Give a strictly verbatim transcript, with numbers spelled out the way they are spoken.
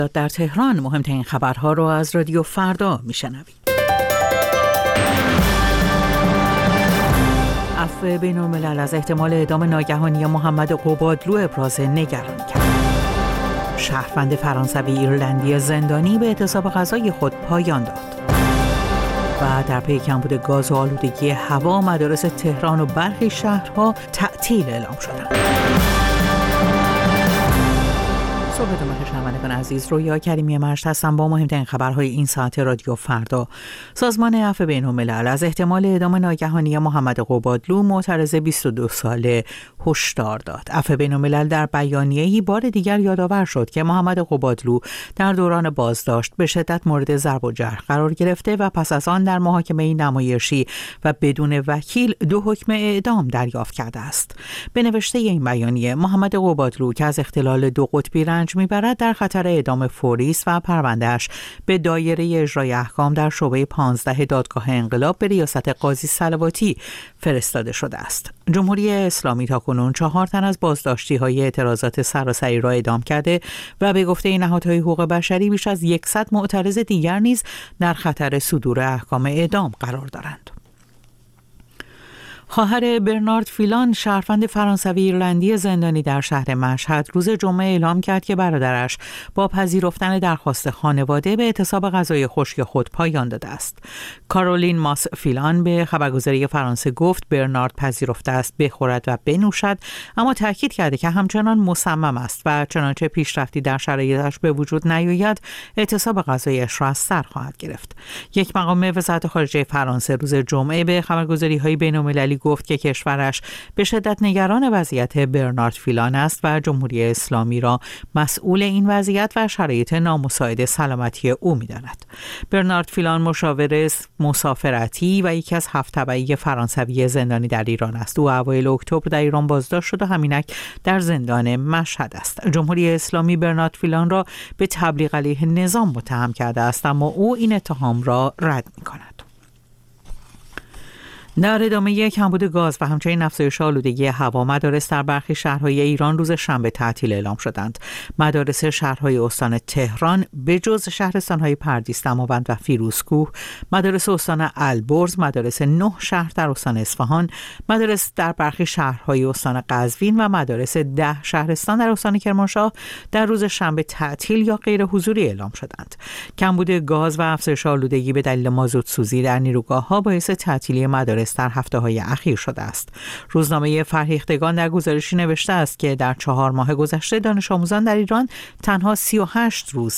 در تهران مهمترین خبرها رو از رادیو فردا میشنوید. عفو بین‌الملل از احتمال اعدام ناگهانی محمد قبادلو ابراز نگرانی کرد. شهروند فرانسوی ایرلندی زندانی به اعتصاب غذای خود پایان داد. و در پی کمبود گاز و آلودگی هوا مدارس تهران و برخی شهرها تعطیل اعلام شدند. صبحتون بخیر شنوندگان عزیز، رویا کریمی مشت هستم با مهمترین خبرهای این ساعت رادیو فردا. سازمان عفو بین‌الملل از احتمال اعدام ناگهانی محمد قبادلو معترض بیست و دو ساله هشدار داد. عفو بین‌الملل در بیانیه‌ای بار دیگر یادآور شد که محمد قبادلو در دوران بازداشت به شدت مورد ضرب و جرح قرار گرفته و پس از آن در محاکمه نمایشی و بدون وکیل دو حکم اعدام دریافت کرده است. به نوشته این بیانیه، محمد قبادلو که از اختلال دو قطبی رنج میبرد در خطر اعدام فوری است و پروندهش به دایره اجرای احکام در شعبه پانزده دادگاه انقلاب به ریاست قاضی صلواتی فرستاده شده است. جمهوری اسلامی تاکنون چهار تن از بازداشتی‌های اعتراضات سراسری را اعدام کرده و به گفته نهادهای حقوق بشری بیش از صد معترض دیگر نیز در خطر صدور احکام اعدام قرار دارند. خواهر برنارد فیلان، شهروند فرانسوی ایرلندی زندانی در شهر مشهد، روز جمعه اعلام کرد که برادرش با پذیرفتن درخواست خانواده به اعتصاب غذای خشک خود پایان داده است. کارولین ماس فیلان به خبرگزاری فرانسه گفت برنارد پذیرفته است بخورد و بنوشد، اما تاکید کرده که همچنان مصمم است و چنانچه پیشرفتی در شرایطش به وجود نیاید اعتصاب غذایش را از سر خواهد گرفت. یک مقام وزارت خارجه فرانسه روز جمعه به خبرگزاری‌های بین‌المللی گفت که کشورش به شدت نگران وضعیت برنارد فیلان است و جمهوری اسلامی را مسئول این وضعیت و شرایط نامساعد سلامتی او می‌داند. برنارد فیلان مشاور مسافرتی و یکی از هفت تبعی فرانسوی زندانی در ایران است. او اوایل اکتبر در ایران بازداشت شد و همینک در زندان مشهد است. جمهوری اسلامی برنارد فیلان را به تبلیغ علیه نظام متهم کرده است، اما او این اتهام را رد می‌کند. در ادامه کمبود گاز و همچنین افزایش آلودگی هوا، مدارس در برخی شهرهای ایران روز شنبه تعطیل اعلام شدند. مدارس شهرهای استان تهران به جز شهرستانهای پردیس، دماوند و فیروزکوه، مدارس استان البرز، مدارس نه شهر در استان اصفهان، مدارس در برخی شهرهای استان قزوین و مدارس ده شهرستان در استان کرمانشاه در روز شنبه تعطیل یا غیر حضوری اعلام شدند. کمبود گاز و افزایش آلودگی به دلیل مازوت سوزی در نیروگاه‌ها باعث تعطیلی مدارس در هفته‌های اخیر شده است. روزنامه فرهیختگان در گزارشی نوشته است که در چهار ماه گذشته دانش آموزان در ایران تنها سی و هشت روز